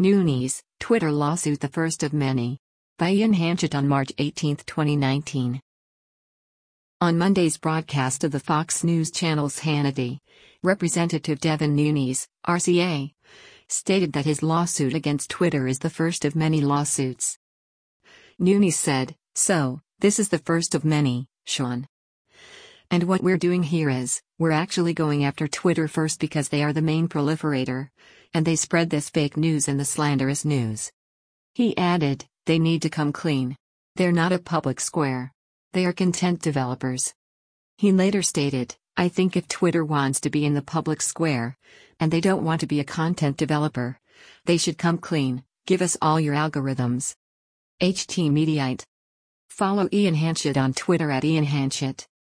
Nunes, Twitter lawsuit, the first of many. By Ian Hanchett on March 18, 2019. On Monday's broadcast of the Fox News Channel's Hannity, Representative Devin Nunes, RCA, stated that his lawsuit against Twitter is the first of many lawsuits. Nunes said, "So, this is the first of many, Sean. And what we're doing here is, we're actually going after Twitter first because they are the main proliferator, and they spread this fake news and the slanderous news." He added, "They need to come clean. They're not a public square. They are content developers." He later stated, "I think if Twitter wants to be in the public square, and they don't want to be a content developer, they should come clean, give us all your algorithms." HT Mediaite. Follow Ian Hanchett on Twitter at Ian Hanchett.